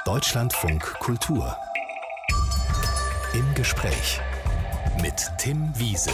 Deutschlandfunk Kultur. Im Gespräch mit Tim Wiese.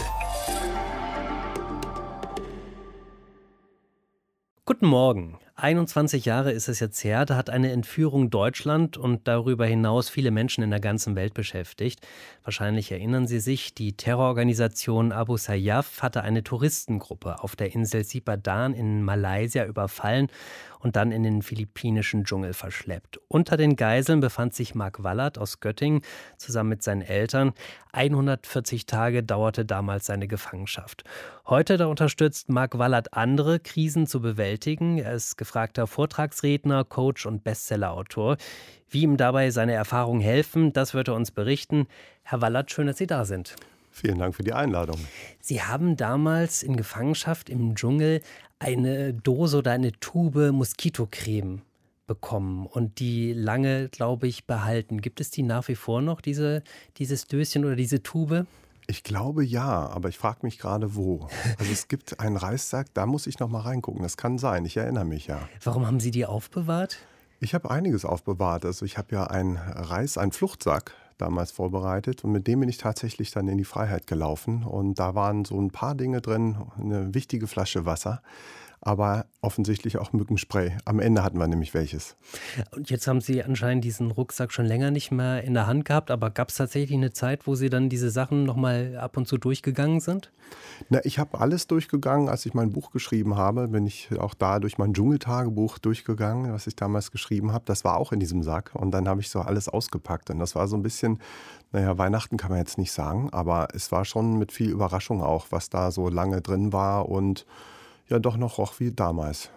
Guten Morgen. 21 Jahre ist es jetzt her, da hat eine Entführung Deutschland und darüber hinaus viele Menschen in der ganzen Welt beschäftigt. Wahrscheinlich erinnern Sie sich, die Terrororganisation Abu Sayyaf hatte eine Touristengruppe auf der Insel Sipadan in Malaysia überfallen und dann in den philippinischen Dschungel verschleppt. Unter den Geiseln befand sich Mark Wallert aus Göttingen zusammen mit seinen Eltern. 140 Tage dauerte damals seine Gefangenschaft. Heute da unterstützt Mark Wallert andere, Krisen zu bewältigen. Er ist gefragter Vortragsredner, Coach und Bestsellerautor. Wie ihm dabei seine Erfahrungen helfen, das wird er uns berichten. Herr Wallert, schön, dass Sie da sind. Vielen Dank für die Einladung. Sie haben damals in Gefangenschaft im Dschungel eine Dose oder eine Tube Moskitocreme bekommen und die lange, glaube ich, behalten. Gibt es die nach wie vor noch, dieses Döschen oder diese Tube? Ich glaube ja, aber ich frage mich gerade wo. Also es gibt einen Reissack, da muss ich noch mal reingucken. Das kann sein, ich erinnere mich ja. Warum haben Sie die aufbewahrt? Ich habe einiges aufbewahrt. Also ich habe ja einen Fluchtsack damals vorbereitet und mit dem bin ich tatsächlich dann in die Freiheit gelaufen. Und da waren so ein paar Dinge drin, eine wichtige Flasche Wasser, aber offensichtlich auch Mückenspray. Am Ende hatten wir nämlich welches. Und jetzt haben Sie anscheinend diesen Rucksack schon länger nicht mehr in der Hand gehabt, aber gab es tatsächlich eine Zeit, wo Sie dann diese Sachen nochmal ab und zu durchgegangen sind? Na, ich habe alles durchgegangen. Als ich mein Buch geschrieben habe, bin ich auch da durch mein Dschungeltagebuch durchgegangen, was ich damals geschrieben habe. Das war auch in diesem Sack und dann habe ich so alles ausgepackt und das war so ein bisschen, Weihnachten kann man jetzt nicht sagen, aber es war schon mit viel Überraschung auch, was da so lange drin war und ja doch noch roch wie damals.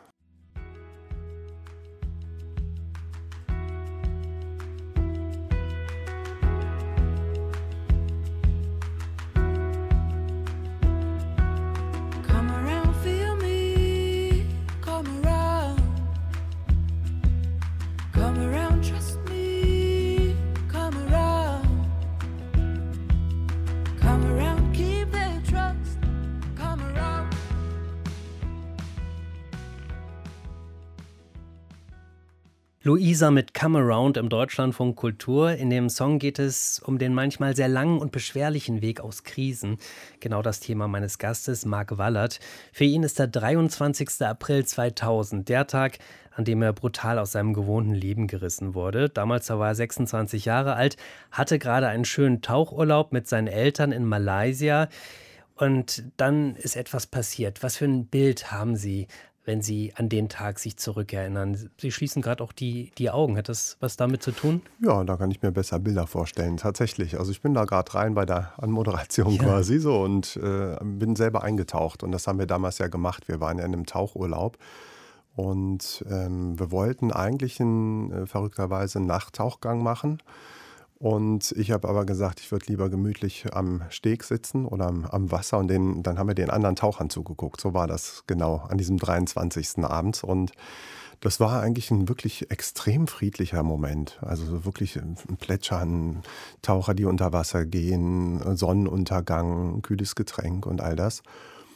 Luisa mit Come Around im Deutschlandfunk Kultur. In dem Song geht es um den manchmal sehr langen und beschwerlichen Weg aus Krisen. Genau das Thema meines Gastes, Mark Wallert. Für ihn ist der 23. April 2000 der Tag, an dem er brutal aus seinem gewohnten Leben gerissen wurde. Damals war er 26 Jahre alt, hatte gerade einen schönen Tauchurlaub mit seinen Eltern in Malaysia. Und dann ist etwas passiert. Was für ein Bild haben Sie, wenn Sie an den Tag sich zurückerinnern? Sie schließen gerade auch die Augen. Hat das was damit zu tun? Ja, da kann ich mir besser Bilder vorstellen, tatsächlich. Also ich bin da gerade rein bei der Anmoderation quasi so und bin selber eingetaucht. Und das haben wir damals ja gemacht. Wir waren ja in einem Tauchurlaub und wir wollten eigentlich verrückterweise einen Nachttauchgang machen. Und ich habe aber gesagt, ich würde lieber gemütlich am Steg sitzen oder am Wasser und dann haben wir den anderen Tauchern zugeguckt. So war das genau an diesem 23. abends und das war eigentlich ein wirklich extrem friedlicher Moment. Also so wirklich ein Plätschern, Taucher, die unter Wasser gehen, Sonnenuntergang, kühles Getränk und all das.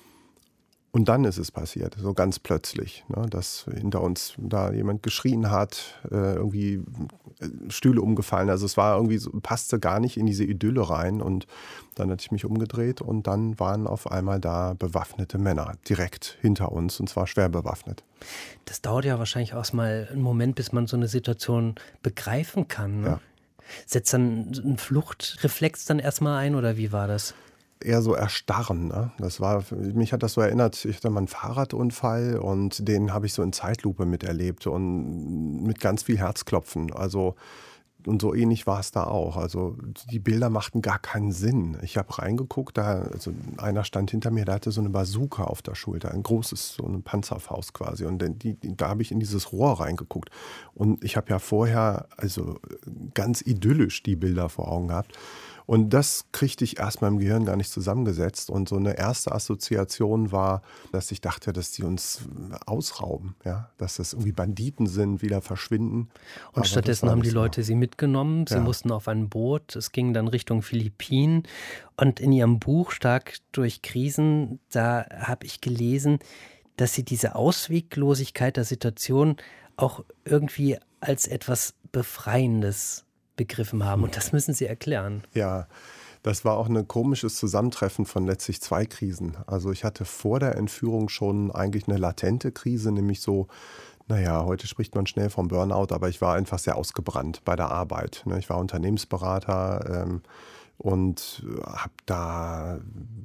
Und dann ist es passiert, so ganz plötzlich, dass hinter uns da jemand geschrien hat, irgendwie Stühle umgefallen. Also es war irgendwie so, passte gar nicht in diese Idylle rein. Und dann hatte ich mich umgedreht und dann waren auf einmal da bewaffnete Männer direkt hinter uns und zwar schwer bewaffnet. Das dauert ja wahrscheinlich auch mal einen Moment, bis man so eine Situation begreifen kann. Ne? Ja. Setzt dann ein Fluchtreflex dann erstmal ein oder wie war das? Eher so erstarren. Ne? Mich hat das so erinnert, ich hatte mal einen Fahrradunfall und den habe ich so in Zeitlupe miterlebt und mit ganz viel Herzklopfen. Also und so ähnlich war es da auch. Also die Bilder machten gar keinen Sinn. Ich habe reingeguckt, also einer stand hinter mir, der hatte so eine Bazooka auf der Schulter, ein großes, so eine Panzerfaust quasi. Und da habe ich in dieses Rohr reingeguckt. Und ich habe ja vorher also ganz idyllisch die Bilder vor Augen gehabt. Und das kriegte ich erstmal im Gehirn gar nicht zusammengesetzt. Und so eine erste Assoziation war, dass ich dachte, dass die uns ausrauben, ja? Dass das irgendwie Banditen sind, wieder verschwinden. Und stattdessen haben die Leute sie mitgenommen. Sie Ja. mussten auf ein Boot. Es ging dann Richtung Philippinen. Und in Ihrem Buch Stark durch Krisen, da habe ich gelesen, dass Sie diese Ausweglosigkeit der Situation auch irgendwie als etwas Befreiendes begriffen haben. Und das müssen Sie erklären. Ja, das war auch ein komisches Zusammentreffen von letztlich 2 Krisen. Also ich hatte vor der Entführung schon eigentlich eine latente Krise, nämlich so, naja, heute spricht man schnell vom Burnout, aber ich war einfach sehr ausgebrannt bei der Arbeit. Ich war Unternehmensberater und habe da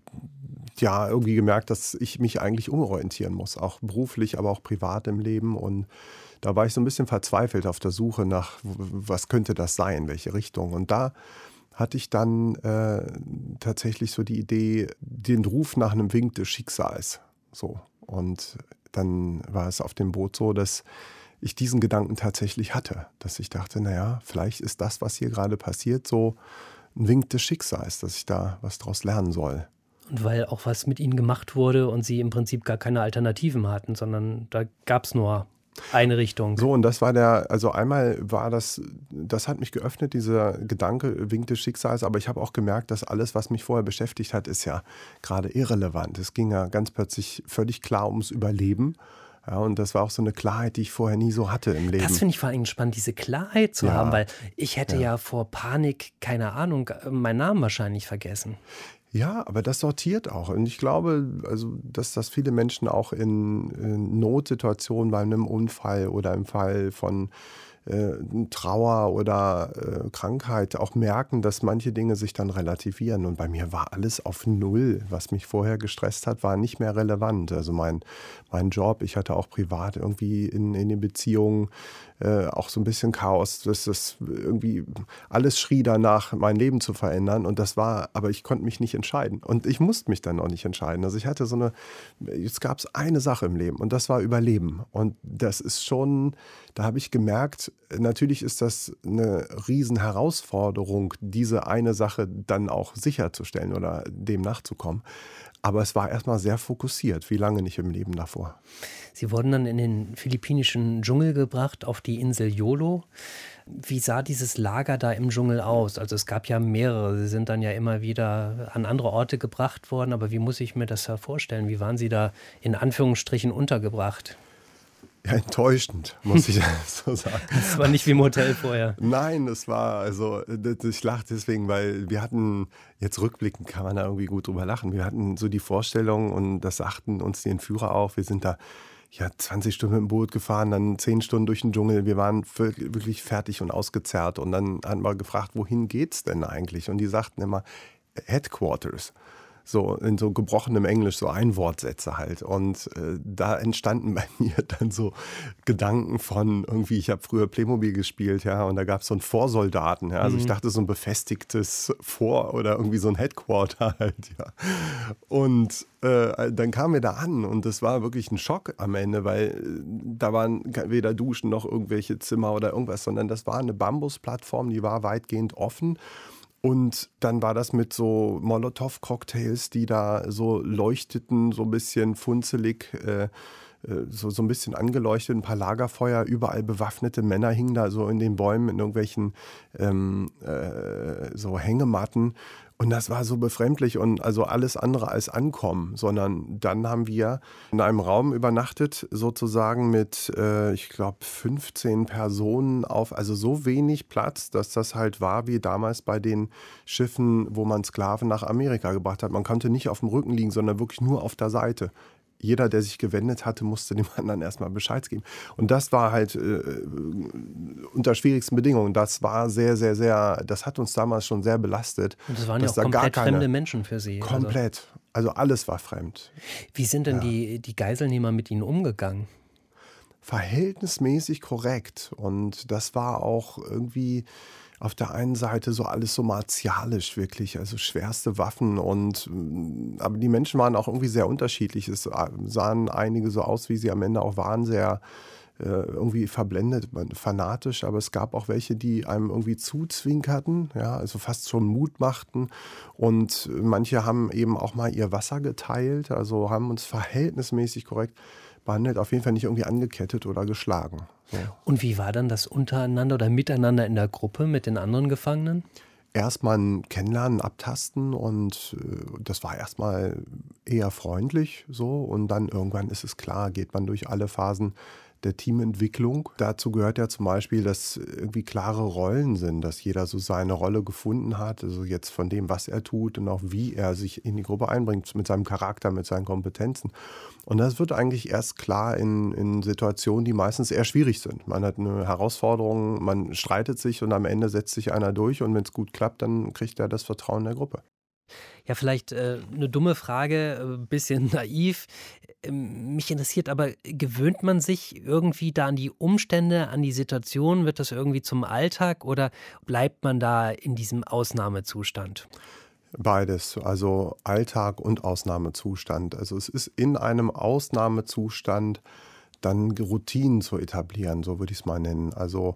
ja irgendwie gemerkt, dass ich mich eigentlich umorientieren muss, auch beruflich, aber auch privat im Leben. Und da war ich so ein bisschen verzweifelt auf der Suche nach, was könnte das sein, welche Richtung. Und da hatte ich dann tatsächlich so die Idee, den Ruf nach einem Wink des Schicksals. So. Und dann war es auf dem Boot so, dass ich diesen Gedanken tatsächlich hatte, dass ich dachte, naja, vielleicht ist das, was hier gerade passiert, so ein Wink des Schicksals, dass ich da was draus lernen soll. Und weil auch was mit Ihnen gemacht wurde und Sie im Prinzip gar keine Alternativen hatten, sondern da gab es nur eine Richtung. So, und das war also einmal war das hat mich geöffnet, dieser Gedanke, Wink des Schicksals, aber ich habe auch gemerkt, dass alles, was mich vorher beschäftigt hat, ist ja gerade irrelevant. Es ging ja ganz plötzlich völlig klar ums Überleben. Ja, und das war auch so eine Klarheit, die ich vorher nie so hatte im Leben. Das finde ich vor allem spannend, diese Klarheit zu haben, weil ich hätte ja vor Panik, keine Ahnung, meinen Namen wahrscheinlich vergessen. Ja, aber das sortiert auch. Und ich glaube, also, dass das viele Menschen auch in Notsituationen bei einem Unfall oder im Fall von Trauer oder Krankheit auch merken, dass manche Dinge sich dann relativieren. Und bei mir war alles auf Null. Was mich vorher gestresst hat, war nicht mehr relevant. Also mein Job, ich hatte auch privat irgendwie in den Beziehungen auch so ein bisschen Chaos. Das irgendwie alles schrie danach, mein Leben zu verändern. Und aber ich konnte mich nicht entscheiden. Und ich musste mich dann auch nicht entscheiden. Also ich hatte jetzt gab es eine Sache im Leben und das war Überleben. Und das ist schon, da habe ich gemerkt, natürlich ist das eine Riesenherausforderung, diese eine Sache dann auch sicherzustellen oder dem nachzukommen. Aber es war erstmal sehr fokussiert, wie lange nicht im Leben davor. Sie wurden dann in den philippinischen Dschungel gebracht, auf die Insel Jolo. Wie sah dieses Lager da im Dschungel aus? Also es gab ja mehrere, Sie sind dann ja immer wieder an andere Orte gebracht worden. Aber wie muss ich mir das vorstellen? Wie waren Sie da in Anführungsstrichen untergebracht? Ja, enttäuschend, muss ich so sagen. Das war nicht wie im Hotel vorher. Nein, das war, also ich lache deswegen, weil wir hatten, jetzt rückblickend kann man da irgendwie gut drüber lachen, wir hatten so die Vorstellung und das sagten uns die Entführer auch, wir sind da 20 Stunden mit dem Boot gefahren, dann 10 Stunden durch den Dschungel, wir waren wirklich fertig und ausgezerrt und dann haben wir gefragt, wohin geht's denn eigentlich? Und die sagten immer, Headquarters. So in so gebrochenem Englisch, so Einwortsätze halt. Und da entstanden bei mir dann so Gedanken von irgendwie, ich habe früher Playmobil gespielt, ja, und da gab es so einen Vorsoldaten, ja. Also ich dachte so ein befestigtes oder irgendwie so ein Headquarter halt, ja. Und dann kamen wir da an und das war wirklich ein Schock am Ende, weil da waren weder Duschen noch irgendwelche Zimmer oder irgendwas, sondern das war eine Bambusplattform, die war weitgehend offen. Und dann war das mit so Molotow-Cocktails, die da so leuchteten, so ein bisschen funzelig, so ein bisschen angeleuchtet, ein paar Lagerfeuer, überall bewaffnete Männer hingen da so in den Bäumen in irgendwelchen so Hängematten. Und das war so befremdlich und also alles andere als Ankommen, sondern dann haben wir in einem Raum übernachtet, sozusagen mit, ich glaube, 15 Personen also so wenig Platz, dass das halt war wie damals bei den Schiffen, wo man Sklaven nach Amerika gebracht hat. Man konnte nicht auf dem Rücken liegen, sondern wirklich nur auf der Seite. Jeder, der sich gewendet hatte, musste dem anderen erstmal Bescheid geben. Und das war halt unter schwierigsten Bedingungen. Das war sehr, sehr, sehr, das hat uns damals schon sehr belastet. Und das waren ja auch komplett fremde Menschen für Sie. Komplett. Also alles war fremd. Wie sind denn die Geiselnehmer mit Ihnen umgegangen? Verhältnismäßig korrekt. Und das war auch irgendwie auf der einen Seite so alles so martialisch wirklich, also schwerste Waffen aber die Menschen waren auch irgendwie sehr unterschiedlich. Es sahen einige so aus, wie sie am Ende auch waren, sehr irgendwie verblendet, fanatisch, aber es gab auch welche, die einem irgendwie zuzwinkerten, ja, also fast schon Mut machten und manche haben eben auch mal ihr Wasser geteilt, also haben uns verhältnismäßig korrekt behandelt, auf jeden Fall nicht irgendwie angekettet oder geschlagen. So. Und wie war dann das untereinander oder miteinander in der Gruppe mit den anderen Gefangenen? Erstmal ein Kennenlernen, abtasten und das war erstmal eher freundlich so und dann irgendwann ist es klar, geht man durch alle Phasen der Teamentwicklung. Dazu gehört ja zum Beispiel, dass irgendwie klare Rollen sind, dass jeder so seine Rolle gefunden hat, also jetzt von dem, was er tut und auch wie er sich in die Gruppe einbringt, mit seinem Charakter, mit seinen Kompetenzen. Und das wird eigentlich erst klar in Situationen, die meistens eher schwierig sind. Man hat eine Herausforderung, man streitet sich und am Ende setzt sich einer durch und wenn es gut klappt, dann kriegt er das Vertrauen der Gruppe. Ja, vielleicht eine dumme Frage, ein bisschen naiv. Mich interessiert aber, gewöhnt man sich irgendwie da an die Umstände, an die Situation? Wird das irgendwie zum Alltag oder bleibt man da in diesem Ausnahmezustand? Beides, also Alltag und Ausnahmezustand. Also es ist in einem Ausnahmezustand dann Routinen zu etablieren, so würde ich es mal nennen. Also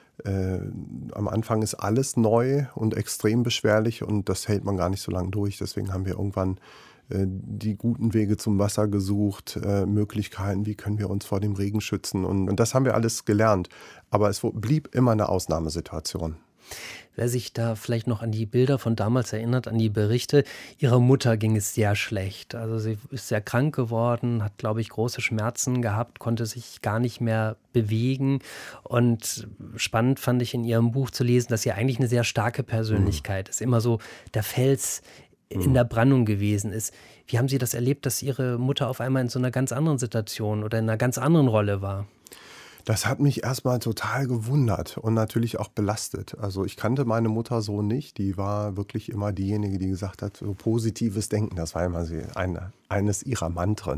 am Anfang ist alles neu und extrem beschwerlich und das hält man gar nicht so lange durch. Deswegen haben wir irgendwann die guten Wege zum Wasser gesucht, Möglichkeiten, wie können wir uns vor dem Regen schützen. Und das haben wir alles gelernt. Aber es blieb immer eine Ausnahmesituation. Wer sich da vielleicht noch an die Bilder von damals erinnert, an die Berichte, ihrer Mutter ging es sehr schlecht. Also sie ist sehr krank geworden, hat, glaube ich, große Schmerzen gehabt, konnte sich gar nicht mehr bewegen. Und spannend fand ich in ihrem Buch zu lesen, dass sie eigentlich eine sehr starke Persönlichkeit ist, immer so der Fels in der Brandung gewesen ist. Wie haben Sie das erlebt, dass Ihre Mutter auf einmal in so einer ganz anderen Situation oder in einer ganz anderen Rolle war? Das hat mich erstmal total gewundert und natürlich auch belastet. Also ich kannte meine Mutter so nicht. Die war wirklich immer diejenige, die gesagt hat, so positives Denken. Das war immer eines ihrer Mantren.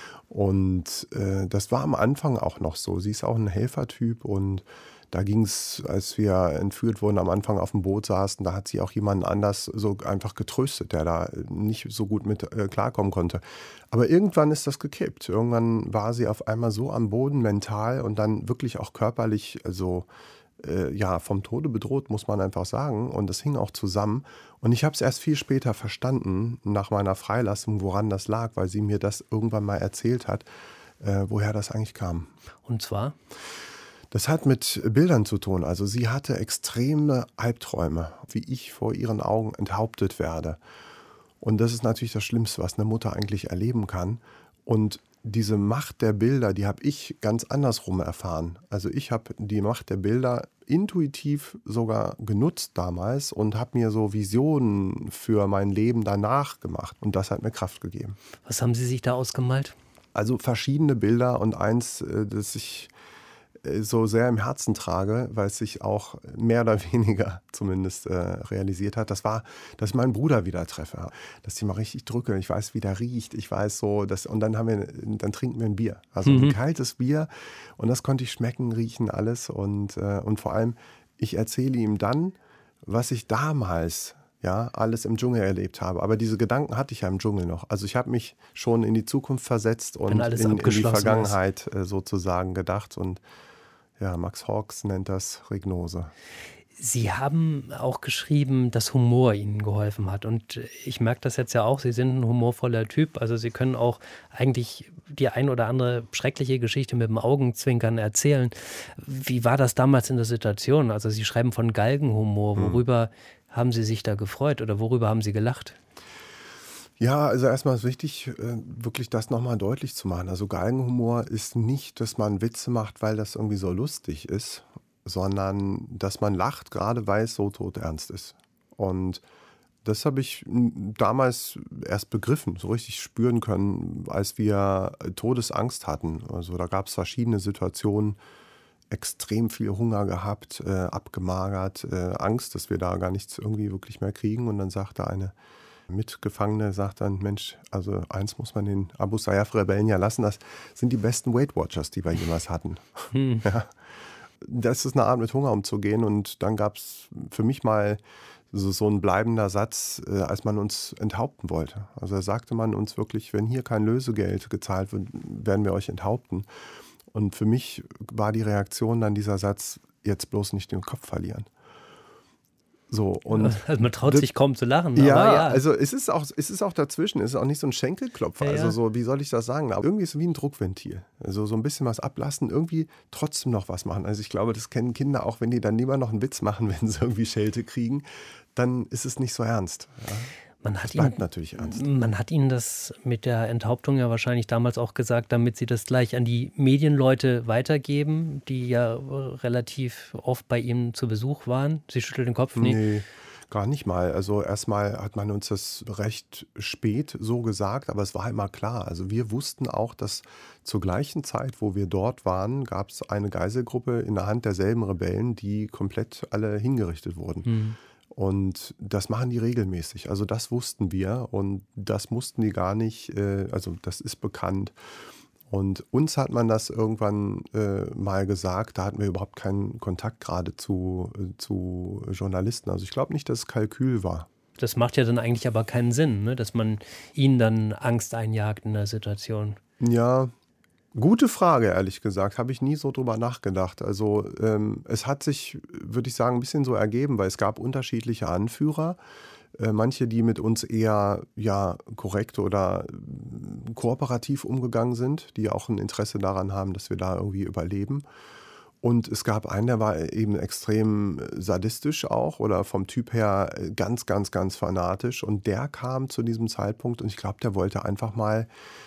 Und das war am Anfang auch noch so. Sie ist auch ein Helfertyp und da ging es, als wir entführt wurden, am Anfang auf dem Boot saßen, da hat sie auch jemanden anders so einfach getröstet, der da nicht so gut mit klarkommen konnte. Aber irgendwann ist das gekippt. Irgendwann war sie auf einmal so am Boden mental und dann wirklich auch körperlich, also ja, vom Tode bedroht, muss man einfach sagen. Und das hing auch zusammen. Und ich habe es erst viel später verstanden, nach meiner Freilassung, woran das lag, weil sie mir das irgendwann mal erzählt hat, woher das eigentlich kam. Und zwar? Das hat mit Bildern zu tun. Also sie hatte extreme Albträume, wie ich vor ihren Augen enthauptet werde. Und das ist natürlich das Schlimmste, was eine Mutter eigentlich erleben kann. Und diese Macht der Bilder, die habe ich ganz andersrum erfahren. Also ich habe die Macht der Bilder intuitiv sogar genutzt damals und habe mir so Visionen für mein Leben danach gemacht. Und das hat mir Kraft gegeben. Was haben Sie sich da ausgemalt? Also verschiedene Bilder und eins, das ich so sehr im Herzen trage, weil es sich auch mehr oder weniger zumindest realisiert hat, das war, dass ich meinen Bruder wieder treffe, dass ich mal richtig drücke, ich weiß, wie der riecht, ich weiß so, und dann trinken wir ein Bier, also ein kaltes Bier und das konnte ich schmecken, riechen, alles und vor allem, ich erzähle ihm dann, was ich damals alles im Dschungel erlebt habe. Aber diese Gedanken hatte ich ja im Dschungel noch. Also ich habe mich schon in die Zukunft versetzt und in die Vergangenheit sozusagen gedacht und ja, Max Hawkes nennt das Regnose. Sie haben auch geschrieben, dass Humor Ihnen geholfen hat. Und ich merke das jetzt ja auch, Sie sind ein humorvoller Typ. Also Sie können auch eigentlich die ein oder andere schreckliche Geschichte mit dem Augenzwinkern erzählen. Wie war das damals in der Situation? Also Sie schreiben von Galgenhumor. Worüber haben Sie sich da gefreut oder worüber haben Sie gelacht? Ja, also erstmal ist wichtig, wirklich das nochmal deutlich zu machen. Also Galgenhumor ist nicht, dass man Witze macht, weil das irgendwie so lustig ist, sondern dass man lacht, gerade weil es so todernst ist. Und das habe ich damals erst begriffen, so richtig spüren können, als wir Todesangst hatten. Also da gab es verschiedene Situationen, extrem viel Hunger gehabt, abgemagert, Angst, dass wir da gar nichts irgendwie wirklich mehr kriegen. Und dann sagte eine Mitgefangene, sagt dann, Mensch, also eins muss man den Abu Sayyaf-Rebellen ja lassen, das sind die besten Weight Watchers, die wir jemals hatten. Ja. Das ist eine Art, mit Hunger umzugehen. Und dann gab es für mich mal so ein bleibender Satz, als man uns enthaupten wollte. Also da sagte man uns wirklich, wenn hier kein Lösegeld gezahlt wird, werden wir euch enthaupten. Und für mich war die Reaktion dann dieser Satz, jetzt bloß nicht den Kopf verlieren. So, und also man traut sich kaum zu lachen. Ja, aber ja, also es ist auch dazwischen, es ist auch nicht so ein Schenkelklopfer. Ja, Also so, wie soll ich das sagen? Aber irgendwie ist es wie ein Druckventil. Also so ein bisschen was ablassen, irgendwie trotzdem noch was machen. Also ich glaube, das kennen Kinder auch, wenn die dann lieber noch einen Witz machen, wenn sie irgendwie Schelte kriegen, dann ist es nicht so ernst. Ja. Das bleibt natürlich ernst. Man hat Ihnen das mit der Enthauptung ja wahrscheinlich damals auch gesagt, damit Sie das gleich an die Medienleute weitergeben, die ja relativ oft bei Ihnen zu Besuch waren. Sie schüttelt den Kopf. Nee. Nee, gar nicht mal. Also erstmal hat man uns das recht spät so gesagt, aber es war immer klar. Also wir wussten auch, dass zur gleichen Zeit, wo wir dort waren, gab es eine Geiselgruppe in der Hand derselben Rebellen, die komplett alle hingerichtet wurden. Und das machen die regelmäßig. Also das wussten wir und das mussten die gar nicht, also das ist bekannt. Und uns hat man das irgendwann mal gesagt, da hatten wir überhaupt keinen Kontakt gerade zu Journalisten. Also ich glaube nicht, dass es Kalkül war. Das macht ja dann eigentlich aber keinen Sinn, ne? Dass man ihnen dann Angst einjagt in der Situation. Ja, gute Frage, ehrlich gesagt. Habe ich nie so drüber nachgedacht. Also es hat sich, würde ich sagen, ein bisschen so ergeben, weil es gab unterschiedliche Anführer. Manche, die mit uns eher korrekt oder kooperativ umgegangen sind, die auch ein Interesse daran haben, dass wir da irgendwie überleben. Und es gab einen, der war eben extrem sadistisch auch oder vom Typ her ganz, ganz, ganz fanatisch. Und der kam zu diesem Zeitpunkt und ich glaube, der wollte einfach mal,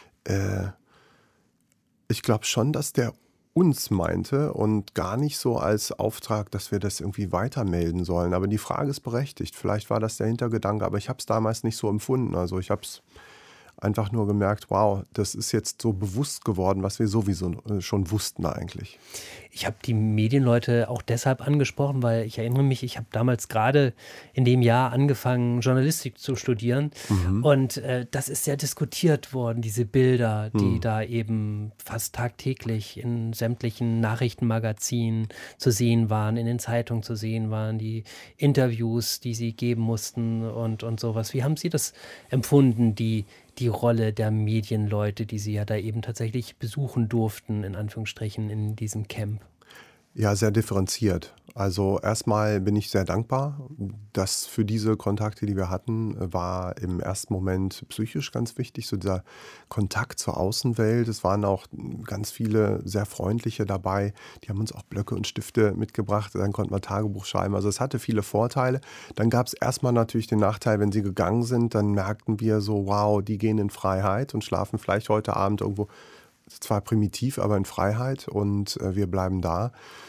ich glaube schon, dass der uns meinte und gar nicht so als Auftrag, dass wir das irgendwie weitermelden sollen. Aber die Frage ist berechtigt. Vielleicht war das der Hintergedanke, aber ich habe es damals nicht so empfunden. Also ich habe es einfach nur gemerkt, wow, das ist jetzt so bewusst geworden, was wir sowieso schon wussten eigentlich. Ich habe die Medienleute auch deshalb angesprochen, weil ich erinnere mich, ich habe damals gerade in dem Jahr angefangen, Journalistik zu studieren. Und das ist ja diskutiert worden, diese Bilder, die da eben fast tagtäglich in sämtlichen Nachrichtenmagazinen zu sehen waren, in den Zeitungen zu sehen waren, die Interviews, die sie geben mussten und sowas. Wie haben Sie das empfunden, die Rolle der Medienleute, die Sie ja da eben tatsächlich besuchen durften, in Anführungsstrichen, in diesem Camp? Ja, sehr differenziert. Also erstmal bin ich sehr dankbar, dass für diese Kontakte, die wir hatten, war im ersten Moment psychisch ganz wichtig, so dieser Kontakt zur Außenwelt. Es waren auch ganz viele sehr freundliche dabei, die haben uns auch Blöcke und Stifte mitgebracht, dann konnten wir Tagebuch schreiben. Also es hatte viele Vorteile. Dann gab es erstmal natürlich den Nachteil, wenn sie gegangen sind, dann merkten wir so, wow, die gehen in Freiheit und schlafen vielleicht heute Abend irgendwo, zwar primitiv, aber in Freiheit und wir bleiben da.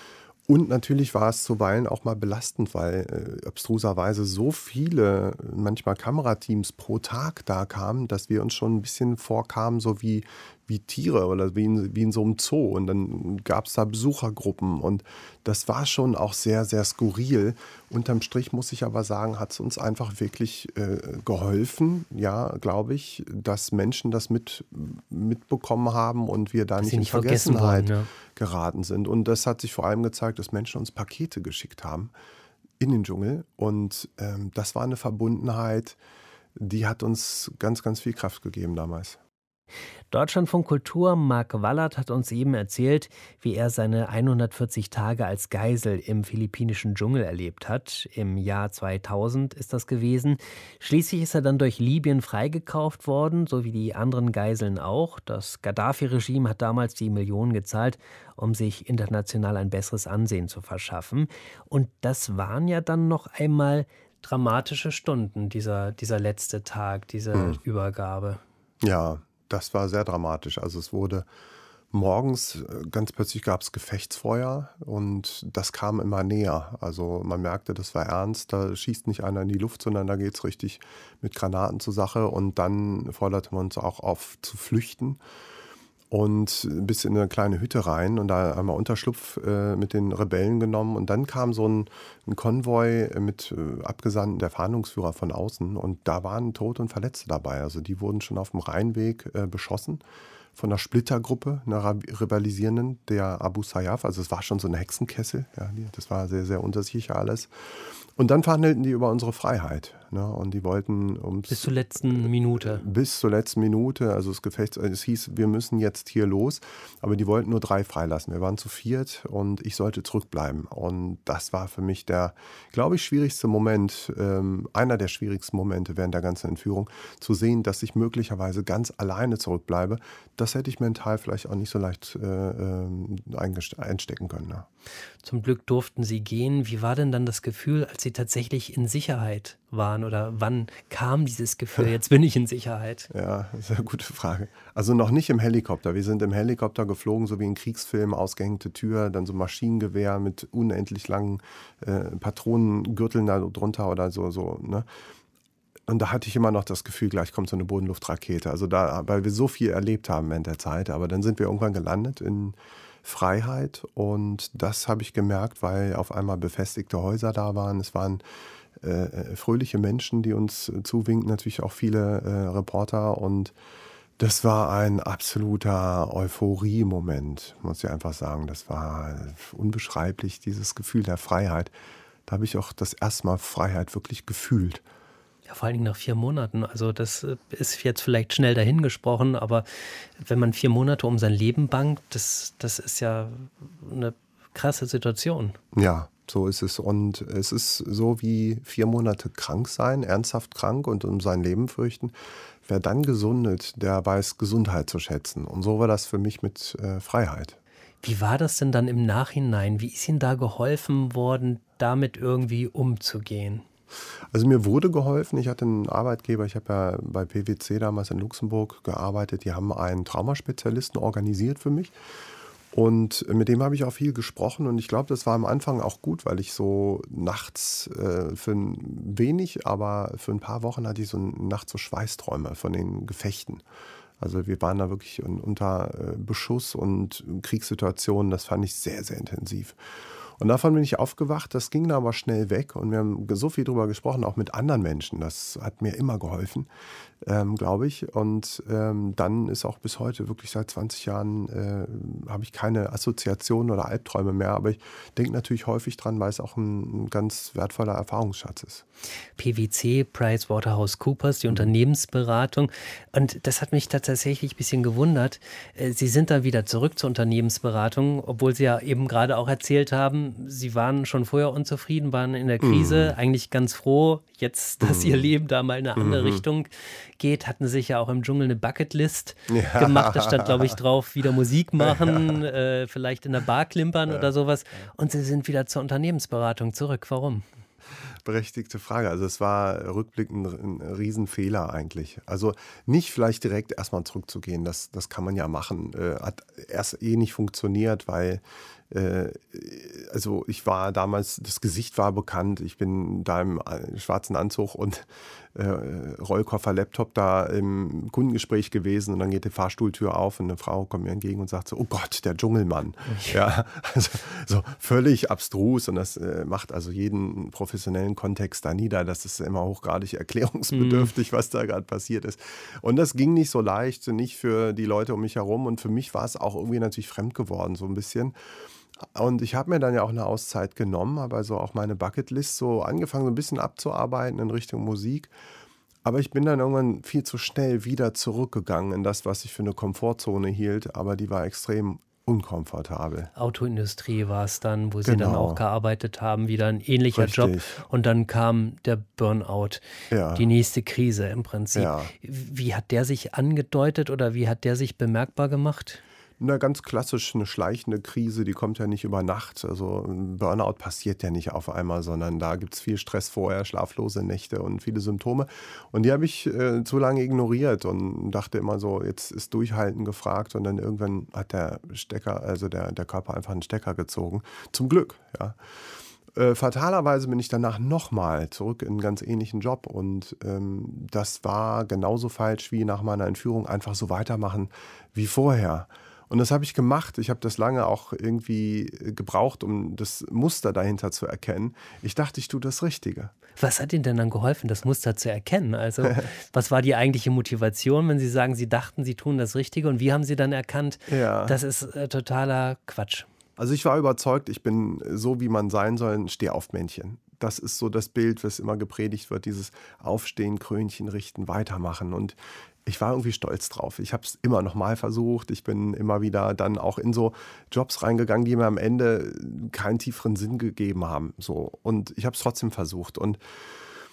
Und natürlich war es zuweilen auch mal belastend, weil abstruserweise so viele, manchmal Kamerateams pro Tag da kamen, dass wir uns schon ein bisschen vorkamen, so wie Tiere oder wie in so einem Zoo. Und dann gab es da Besuchergruppen und das war schon auch sehr, sehr skurril. Unterm Strich muss ich aber sagen, hat es uns einfach wirklich geholfen, ja, glaube ich, dass Menschen das mitbekommen haben und wir da nicht in Vergessenheit geraten sind. Und das hat sich vor allem gezeigt, dass Menschen uns Pakete geschickt haben in den Dschungel. Und das war eine Verbundenheit, die hat uns ganz, ganz viel Kraft gegeben damals. Deutschlandfunk Kultur, Marc Wallert hat uns eben erzählt, wie er seine 140 Tage als Geisel im philippinischen Dschungel erlebt hat. Im Jahr 2000 ist das gewesen. Schließlich ist er dann durch Libyen freigekauft worden, so wie die anderen Geiseln auch. Das Gaddafi-Regime hat damals die Millionen gezahlt, um sich international ein besseres Ansehen zu verschaffen. Und das waren ja dann noch einmal dramatische Stunden, dieser letzte Tag, diese Übergabe. Ja, das war sehr dramatisch. Also es wurde morgens, ganz plötzlich gab es Gefechtsfeuer und das kam immer näher. Also man merkte, das war ernst, da schießt nicht einer in die Luft, sondern da geht es richtig mit Granaten zur Sache. Und dann forderte man uns auch auf zu flüchten und bis in eine kleine Hütte rein und da einmal Unterschlupf mit den Rebellen genommen. Und dann kam so ein Konvoi mit Abgesandten, der Fahndungsführer von außen. Und da waren Tote und Verletzte dabei. Also die wurden schon auf dem Rheinweg beschossen von einer Splittergruppe, einer Rivalisierenden, der Abu Sayyaf. Also es war schon so eine Hexenkessel. Ja, das war sehr, sehr unsicher alles. Und dann verhandelten die über unsere Freiheit. Ne? Und die wollten uns... Bis zur letzten Minute. Bis zur letzten Minute. Also es hieß, wir müssen jetzt hier los. Aber die wollten nur 3 freilassen. Wir waren zu 4 und ich sollte zurückbleiben. Und das war für mich der, glaube ich, schwierigste Moment, einer der schwierigsten Momente während der ganzen Entführung, zu sehen, dass ich möglicherweise ganz alleine zurückbleibe. Das hätte ich mental vielleicht auch nicht so leicht einstecken können. Ne? Zum Glück durften Sie gehen. Wie war denn dann das Gefühl, als Sie tatsächlich in Sicherheit waren oder wann kam dieses Gefühl, jetzt bin ich in Sicherheit? Ja, das ist eine gute Frage. Also noch nicht im Helikopter. Wir sind im Helikopter geflogen, so wie in Kriegsfilmen, ausgehängte Tür, dann so Maschinengewehr mit unendlich langen Patronengürteln da drunter oder so, ne? Und da hatte ich immer noch das Gefühl, gleich kommt so eine Bodenluftrakete. Also da, weil wir so viel erlebt haben während der Zeit. Aber dann sind wir irgendwann gelandet in Freiheit. Und das habe ich gemerkt, weil auf einmal befestigte Häuser da waren. Es waren fröhliche Menschen, die uns zuwinken, natürlich auch viele Reporter. Und das war ein absoluter Euphorie-Moment, muss ich einfach sagen. Das war unbeschreiblich, dieses Gefühl der Freiheit. Da habe ich auch das erste Mal Freiheit wirklich gefühlt. Ja, vor allen Dingen nach 4 Monaten. Also das ist jetzt vielleicht schnell dahingesprochen, aber wenn man 4 Monate um sein Leben bangt, das ist ja eine krasse Situation. Ja, so ist es. Und es ist so wie 4 Monate krank sein, ernsthaft krank und um sein Leben fürchten. Wer dann gesundet, der weiß Gesundheit zu schätzen. Und so war das für mich mit Freiheit. Wie war das denn dann im Nachhinein? Wie ist Ihnen da geholfen worden, damit irgendwie umzugehen? Also mir wurde geholfen. Ich hatte einen Arbeitgeber, ich habe ja bei PwC damals in Luxemburg gearbeitet. Die haben einen Traumaspezialisten organisiert für mich. Und mit dem habe ich auch viel gesprochen. Und ich glaube, das war am Anfang auch gut, weil ich so nachts für wenig, aber für ein paar Wochen hatte ich nachts so Schweißträume von den Gefechten. Also wir waren da wirklich unter Beschuss und Kriegssituationen. Das fand ich sehr, sehr intensiv. Und davon bin ich aufgewacht, das ging dann aber schnell weg und wir haben so viel drüber gesprochen, auch mit anderen Menschen. Das hat mir immer geholfen, glaube ich. Und dann ist auch bis heute, wirklich seit 20 Jahren, habe ich keine Assoziationen oder Albträume mehr. Aber ich denke natürlich häufig dran, weil es auch ein ganz wertvoller Erfahrungsschatz ist. PwC, PricewaterhouseCoopers, die Unternehmensberatung. Und das hat mich tatsächlich ein bisschen gewundert. Sie sind dann wieder zurück zur Unternehmensberatung, obwohl Sie ja eben gerade auch erzählt haben, Sie waren schon vorher unzufrieden, waren in der Krise, eigentlich ganz froh, jetzt, dass Ihr Leben da mal in eine andere Richtung geht. Hatten sich ja auch im Dschungel eine Bucketlist gemacht. Da stand, glaube ich, drauf, wieder Musik machen, vielleicht in der Bar klimpern oder sowas. Und Sie sind wieder zur Unternehmensberatung zurück. Warum? Berechtigte Frage. Also es war rückblickend ein Riesenfehler eigentlich. Also nicht vielleicht direkt erstmal zurückzugehen, das kann man ja machen. Hat erst nicht funktioniert, weil also ich war damals, das Gesicht war bekannt, ich bin da im schwarzen Anzug und Rollkoffer, Laptop da im Kundengespräch gewesen und dann geht die Fahrstuhltür auf und eine Frau kommt mir entgegen und sagt so, oh Gott, der Dschungelmann. Ja, also so völlig abstrus und das macht also jeden professionellen Kontext da nieder. Das ist immer hochgradig erklärungsbedürftig, was da gerade passiert ist. Und das ging nicht so leicht, nicht für die Leute um mich herum und für mich war es auch irgendwie natürlich fremd geworden, so ein bisschen. Und ich habe mir dann ja auch eine Auszeit genommen, habe also auch meine Bucketlist so angefangen, so ein bisschen abzuarbeiten in Richtung Musik. Aber ich bin dann irgendwann viel zu schnell wieder zurückgegangen in das, was ich für eine Komfortzone hielt, aber die war extrem unkomfortabel. Autoindustrie war es dann, wo Sie dann auch gearbeitet haben, wieder ein ähnlicher Job. Und dann kam der Burnout, die nächste Krise im Prinzip. Ja. Wie hat der sich angedeutet oder wie hat der sich bemerkbar gemacht? Na, ganz klassisch eine schleichende Krise, die kommt ja nicht über Nacht. Also ein Burnout passiert ja nicht auf einmal, sondern da gibt es viel Stress vorher, schlaflose Nächte und viele Symptome. Und die habe ich zu lange ignoriert und dachte immer so, jetzt ist Durchhalten gefragt. Und dann irgendwann hat der Stecker, also der Körper einfach einen Stecker gezogen. Zum Glück, ja. Fatalerweise bin ich danach nochmal zurück in einen ganz ähnlichen Job und das war genauso falsch wie nach meiner Entführung, einfach so weitermachen wie vorher. Und das habe ich gemacht. Ich habe das lange auch irgendwie gebraucht, um das Muster dahinter zu erkennen. Ich dachte, ich tue das Richtige. Was hat Ihnen denn dann geholfen, das Muster zu erkennen? Also was war die eigentliche Motivation, wenn Sie sagen, Sie dachten, Sie tun das Richtige? Und wie haben Sie dann erkannt, das ist totaler Quatsch? Also ich war überzeugt, ich bin so, wie man sein soll, ein Stehaufmännchen. Das ist so das Bild, was immer gepredigt wird, dieses Aufstehen, Krönchen richten, weitermachen. Und ich war irgendwie stolz drauf. Ich habe es immer noch mal versucht. Ich bin immer wieder dann auch in so Jobs reingegangen, die mir am Ende keinen tieferen Sinn gegeben haben. So. Und ich habe es trotzdem versucht. Und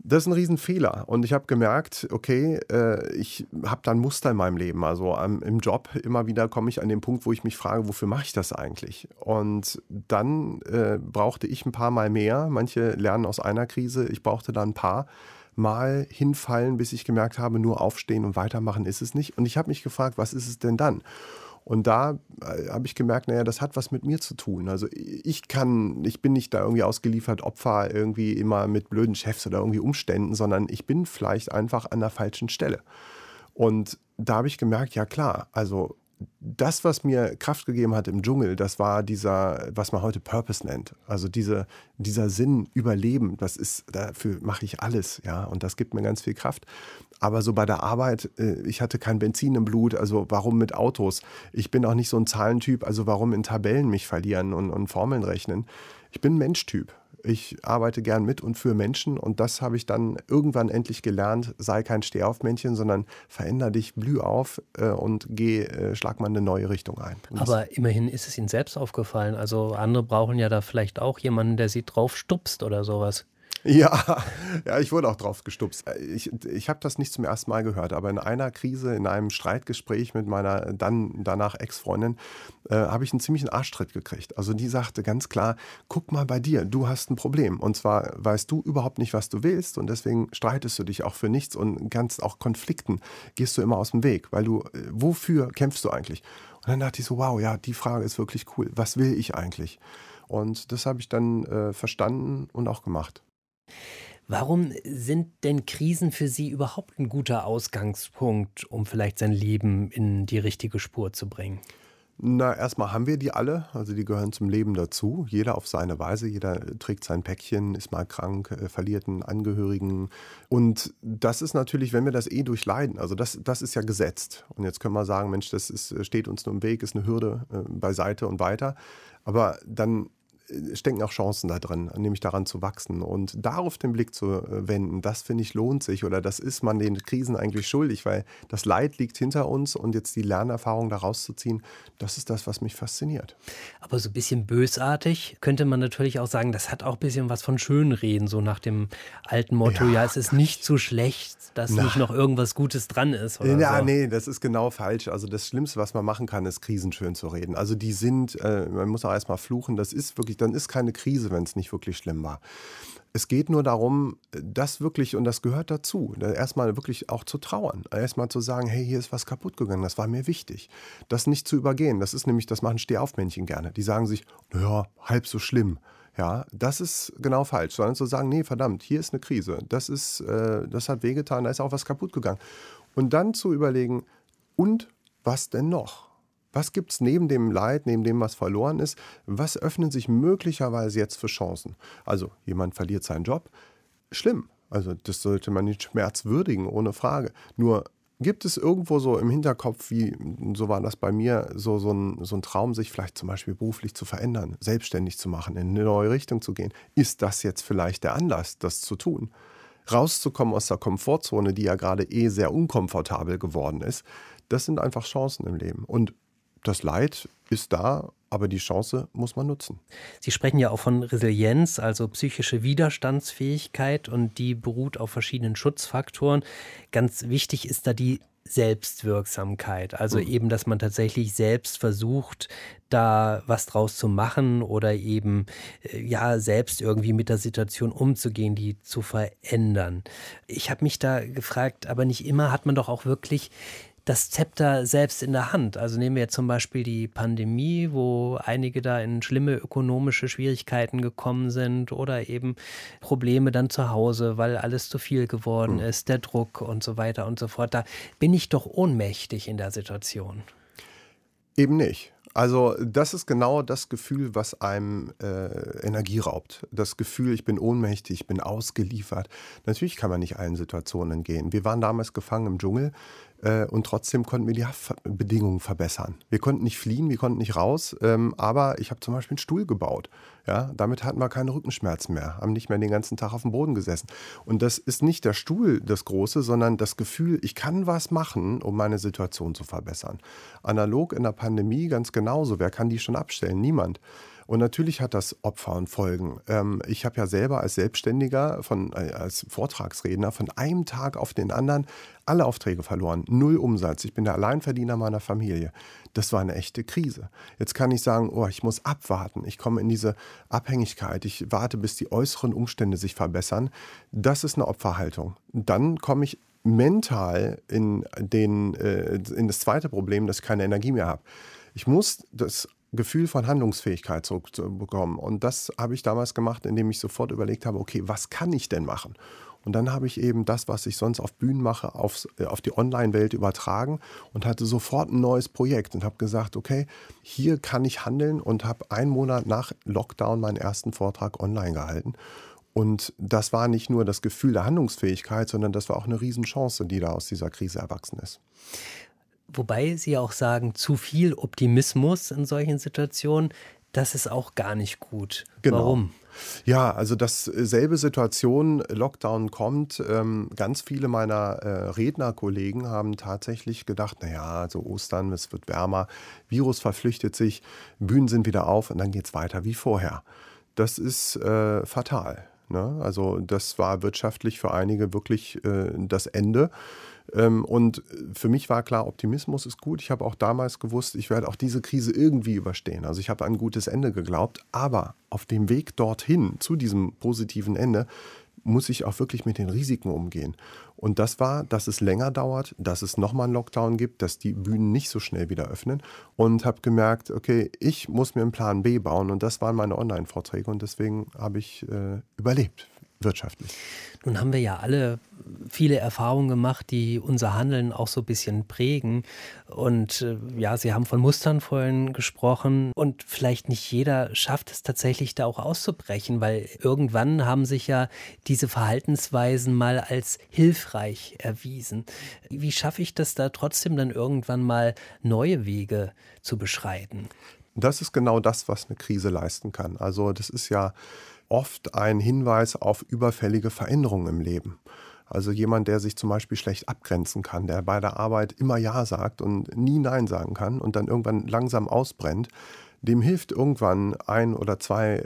Das ist ein Riesenfehler. Und ich habe gemerkt, okay, ich habe da ein Muster in meinem Leben. Also im Job immer wieder komme ich an den Punkt, wo ich mich frage, wofür mache ich das eigentlich? Und dann brauchte ich ein paar Mal mehr. Manche lernen aus einer Krise. Ich brauchte da ein paar Mal hinfallen, bis ich gemerkt habe, nur aufstehen und weitermachen ist es nicht. Und ich habe mich gefragt, was ist es denn dann? Und da habe ich gemerkt, naja, das hat was mit mir zu tun. Also ich bin nicht da irgendwie ausgeliefert, Opfer irgendwie immer mit blöden Chefs oder irgendwie Umständen, sondern ich bin vielleicht einfach an der falschen Stelle. Und da habe ich gemerkt, ja klar, also das, was mir Kraft gegeben hat im Dschungel, das war dieser, was man heute Purpose nennt. Also dieser Sinn, Überleben, dafür mache ich alles, ja, und das gibt mir ganz viel Kraft. Aber so bei der Arbeit, ich hatte kein Benzin im Blut, also warum mit Autos? Ich bin auch nicht so ein Zahlentyp, also warum in Tabellen mich verlieren und Formeln rechnen? Ich bin ein Menschtyp. Ich arbeite gern mit und für Menschen und das habe ich dann irgendwann endlich gelernt. Sei kein Stehaufmännchen, sondern veränder dich, blüh auf und schlag mal eine neue Richtung ein. Aber immerhin ist es Ihnen selbst aufgefallen. Also andere brauchen ja da vielleicht auch jemanden, der sie drauf stupst oder sowas. Ja, ich wurde auch drauf gestupst. Ich habe das nicht zum ersten Mal gehört, aber in einer Krise, in einem Streitgespräch mit meiner dann danach Ex-Freundin, habe ich einen ziemlichen Arschtritt gekriegt. Also die sagte ganz klar, guck mal bei dir, du hast ein Problem. Und zwar weißt du überhaupt nicht, was du willst und deswegen streitest du dich auch für nichts und kannst auch Konflikten, gehst du immer aus dem Weg, weil wofür kämpfst du eigentlich? Und dann dachte ich so, wow, ja, die Frage ist wirklich cool. Was will ich eigentlich? Und das habe ich dann verstanden und auch gemacht. Warum sind denn Krisen für Sie überhaupt ein guter Ausgangspunkt, um vielleicht sein Leben in die richtige Spur zu bringen? Na, erstmal haben wir die alle, also die gehören zum Leben dazu. Jeder auf seine Weise, jeder trägt sein Päckchen, ist mal krank, verliert einen Angehörigen. Und das ist natürlich, wenn wir das durchleiden, also das ist ja gesetzt. Und jetzt können wir sagen, Mensch, steht uns nur im Weg, ist eine Hürde beiseite und weiter. Aber dann stecken auch Chancen da drin, nämlich daran zu wachsen und darauf den Blick zu wenden, das finde ich lohnt sich oder das ist man den Krisen eigentlich schuldig, weil das Leid liegt hinter uns und jetzt die Lernerfahrung daraus zu ziehen, das ist das, was mich fasziniert. Aber so ein bisschen bösartig könnte man natürlich auch sagen, das hat auch ein bisschen was von Schönreden, so nach dem alten Motto, ja es ist nicht so schlecht, dass nicht noch irgendwas Gutes dran ist. Oder so. Nee, das ist genau falsch. Also das Schlimmste, was man machen kann, ist Krisen schön zu reden. Also die sind, man muss auch erstmal fluchen, das ist wirklich, dann ist keine Krise, wenn es nicht wirklich schlimm war. Es geht nur darum, das wirklich, und das gehört dazu, erstmal wirklich auch zu trauern. Erstmal zu sagen, hey, hier ist was kaputt gegangen, das war mir wichtig. Das nicht zu übergehen, das ist nämlich, das machen Stehaufmännchen gerne. Die sagen sich, naja, halb so schlimm. Ja, das ist genau falsch, sondern zu sagen, nee, verdammt, hier ist eine Krise, das hat wehgetan, da ist auch was kaputt gegangen. Und dann zu überlegen, und was denn noch? Was gibt es neben dem Leid, neben dem, was verloren ist? Was öffnen sich möglicherweise jetzt für Chancen? Also jemand verliert seinen Job. Schlimm. Also das sollte man den Schmerz würdigen, ohne Frage. Nur gibt es irgendwo so im Hinterkopf, so war das bei mir, so ein Traum, sich vielleicht zum Beispiel beruflich zu verändern, selbstständig zu machen, in eine neue Richtung zu gehen? Ist das jetzt vielleicht der Anlass, das zu tun? Rauszukommen aus der Komfortzone, die ja gerade sehr unkomfortabel geworden ist, das sind einfach Chancen im Leben. Und das Leid ist da, aber die Chance muss man nutzen. Sie sprechen ja auch von Resilienz, also psychische Widerstandsfähigkeit, und die beruht auf verschiedenen Schutzfaktoren. Ganz wichtig ist da die Selbstwirksamkeit, also eben, dass man tatsächlich selbst versucht, da was draus zu machen oder eben selbst irgendwie mit der Situation umzugehen, die zu verändern. Ich habe mich da gefragt, aber nicht immer hat man doch auch wirklich das Zepter selbst in der Hand. Also nehmen wir jetzt zum Beispiel die Pandemie, wo einige da in schlimme ökonomische Schwierigkeiten gekommen sind oder eben Probleme dann zu Hause, weil alles zu viel geworden ist, der Druck und so weiter und so fort. Da bin ich doch ohnmächtig in der Situation. Eben nicht. Also das ist genau das Gefühl, was einem Energie raubt. Das Gefühl, ich bin ohnmächtig, ich bin ausgeliefert. Natürlich kann man nicht allen Situationen entgehen. Wir waren damals gefangen im Dschungel und trotzdem konnten wir die Haftbedingungen verbessern. Wir konnten nicht fliehen, wir konnten nicht raus, aber ich habe zum Beispiel einen Stuhl gebaut. Ja, damit hatten wir keine Rückenschmerzen mehr, haben nicht mehr den ganzen Tag auf dem Boden gesessen. Und das ist nicht der Stuhl das Große, sondern das Gefühl, ich kann was machen, um meine Situation zu verbessern. Analog in der Pandemie ganz genauso. Wer kann die schon abstellen? Niemand. Und natürlich hat das Opfer und Folgen. Ich habe ja selber als Selbstständiger, als Vortragsredner von einem Tag auf den anderen alle Aufträge verloren. 0 Umsatz. Ich bin der Alleinverdiener meiner Familie. Das war eine echte Krise. Jetzt kann ich sagen, oh, ich muss abwarten. Ich komme in diese Abhängigkeit. Ich warte, bis die äußeren Umstände sich verbessern. Das ist eine Opferhaltung. Dann komme ich mental in das zweite Problem, dass ich keine Energie mehr habe. Ich muss das Gefühl von Handlungsfähigkeit zurückbekommen. Und das habe ich damals gemacht, indem ich sofort überlegt habe, okay, was kann ich denn machen? Und dann habe ich eben das, was ich sonst auf Bühnen mache, auf die Online-Welt übertragen und hatte sofort ein neues Projekt und habe gesagt, okay, hier kann ich handeln und habe 1 Monat nach Lockdown meinen ersten Vortrag online gehalten. Und das war nicht nur das Gefühl der Handlungsfähigkeit, sondern das war auch eine Riesenchance, die da aus dieser Krise erwachsen ist. Wobei Sie auch sagen, zu viel Optimismus in solchen Situationen, das ist auch gar nicht gut. Genau. Warum? Ja, also dasselbe Situation, Lockdown kommt. Ganz viele meiner Rednerkollegen haben tatsächlich gedacht, naja, so Ostern, es wird wärmer, Virus verflüchtet sich, Bühnen sind wieder auf und dann geht es weiter wie vorher. Das ist fatal. Ne? Also das war wirtschaftlich für einige wirklich das Ende. Und für mich war klar, Optimismus ist gut. Ich habe auch damals gewusst, ich werde auch diese Krise irgendwie überstehen. Also ich habe an ein gutes Ende geglaubt. Aber auf dem Weg dorthin, zu diesem positiven Ende, muss ich auch wirklich mit den Risiken umgehen. Und das war, dass es länger dauert, dass es nochmal einen Lockdown gibt, dass die Bühnen nicht so schnell wieder öffnen. Und habe gemerkt, okay, ich muss mir einen Plan B bauen. Und das waren meine Online-Vorträge. Und deswegen habe ich überlebt. Wirtschaftlich. Nun haben wir ja alle viele Erfahrungen gemacht, die unser Handeln auch so ein bisschen prägen. Und ja, Sie haben von Mustern vorhin gesprochen. Und vielleicht nicht jeder schafft es tatsächlich, da auch auszubrechen, weil irgendwann haben sich ja diese Verhaltensweisen mal als hilfreich erwiesen. Wie schaffe ich das da trotzdem dann irgendwann mal neue Wege zu beschreiten? Das ist genau das, was eine Krise leisten kann. Also das ist ja oft ein Hinweis auf überfällige Veränderungen im Leben. Also jemand, der sich zum Beispiel schlecht abgrenzen kann, der bei der Arbeit immer Ja sagt und nie Nein sagen kann und dann irgendwann langsam ausbrennt, dem hilft irgendwann 1 oder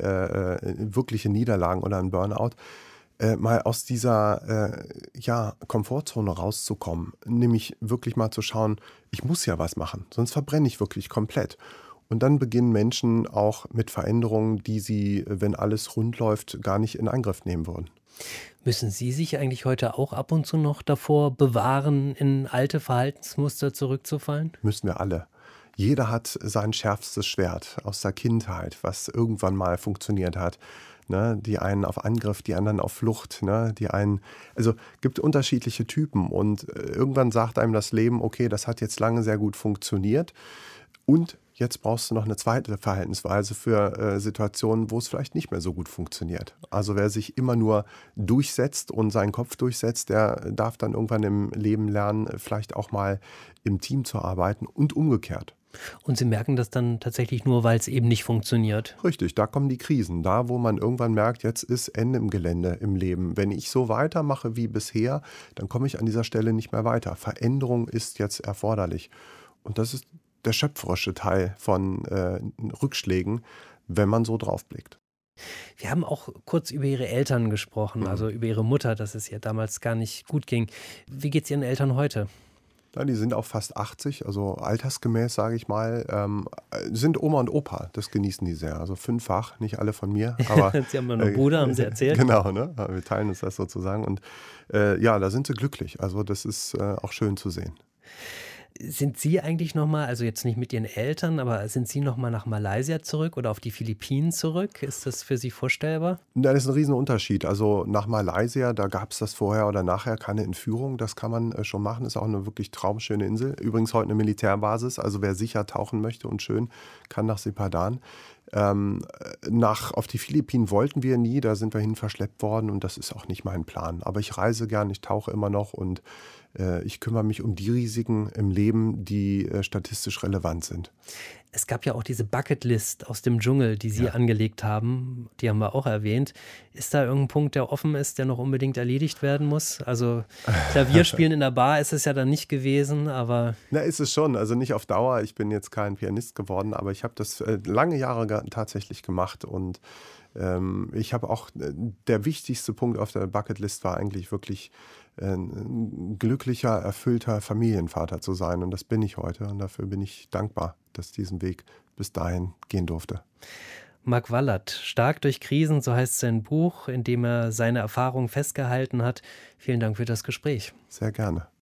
2 wirkliche Niederlagen oder ein Burnout, mal aus dieser Komfortzone rauszukommen. Nämlich wirklich mal zu schauen, ich muss ja was machen, sonst verbrenne ich wirklich komplett. Und dann beginnen Menschen auch mit Veränderungen, die sie, wenn alles rund läuft, gar nicht in Angriff nehmen würden. Müssen Sie sich eigentlich heute auch ab und zu noch davor bewahren, in alte Verhaltensmuster zurückzufallen? Müssen wir alle. Jeder hat sein schärfstes Schwert aus der Kindheit, was irgendwann mal funktioniert hat. Ne? Die einen auf Angriff, die anderen auf Flucht. Ne? Also gibt unterschiedliche Typen. Und irgendwann sagt einem das Leben, okay, das hat jetzt lange sehr gut funktioniert. Und jetzt brauchst du noch eine zweite Verhaltensweise für Situationen, wo es vielleicht nicht mehr so gut funktioniert. Also wer sich immer nur durchsetzt und seinen Kopf durchsetzt, der darf dann irgendwann im Leben lernen, vielleicht auch mal im Team zu arbeiten und umgekehrt. Und Sie merken das dann tatsächlich nur, weil es eben nicht funktioniert? Richtig, da kommen die Krisen. Da, wo man irgendwann merkt, jetzt ist Ende im Gelände im Leben. Wenn ich so weitermache wie bisher, dann komme ich an dieser Stelle nicht mehr weiter. Veränderung ist jetzt erforderlich. Und das ist der schöpferische Teil von Rückschlägen, wenn man so drauf blickt. Wir haben auch kurz über Ihre Eltern gesprochen, also über Ihre Mutter, dass es ihr damals gar nicht gut ging. Wie geht es Ihren Eltern heute? Ja, die sind auch fast 80, also altersgemäß, sage ich mal, sind Oma und Opa, das genießen die sehr. Also 5-fach, nicht alle von mir. Aber, Sie haben einen Bruder, haben Sie erzählt. Genau, ne? Wir teilen uns das sozusagen. Und da sind sie glücklich. Also das ist auch schön zu sehen. Sind Sie eigentlich nochmal, also jetzt nicht mit Ihren Eltern, aber sind Sie nochmal nach Malaysia zurück oder auf die Philippinen zurück? Ist das für Sie vorstellbar? Ja, das ist ein Riesenunterschied. Also nach Malaysia, da gab es das vorher oder nachher keine Entführung. Das kann man schon machen. Ist auch eine wirklich traumschöne Insel. Übrigens heute eine Militärbasis. Also wer sicher tauchen möchte und schön, kann nach Sipadan. Auf die Philippinen wollten wir nie. Da sind wir hin verschleppt worden und das ist auch nicht mein Plan. Aber ich reise gern, ich tauche immer noch und ich kümmere mich um die Risiken im Leben, die statistisch relevant sind. Es gab ja auch diese Bucketlist aus dem Dschungel, die Sie angelegt haben. Die haben wir auch erwähnt. Ist da irgendein Punkt, der offen ist, der noch unbedingt erledigt werden muss? Also Klavierspielen in der Bar ist es ja dann nicht gewesen, aber... Na, ist es schon. Also nicht auf Dauer. Ich bin jetzt kein Pianist geworden, aber ich habe das lange Jahre tatsächlich gemacht. Und ich habe auch, der wichtigste Punkt auf der Bucketlist war eigentlich wirklich ein glücklicher, erfüllter Familienvater zu sein. Und das bin ich heute. Und dafür bin ich dankbar, dass diesen Weg bis dahin gehen durfte. Marc Wallert, stark durch Krisen, so heißt sein Buch, in dem er seine Erfahrungen festgehalten hat. Vielen Dank für das Gespräch. Sehr gerne.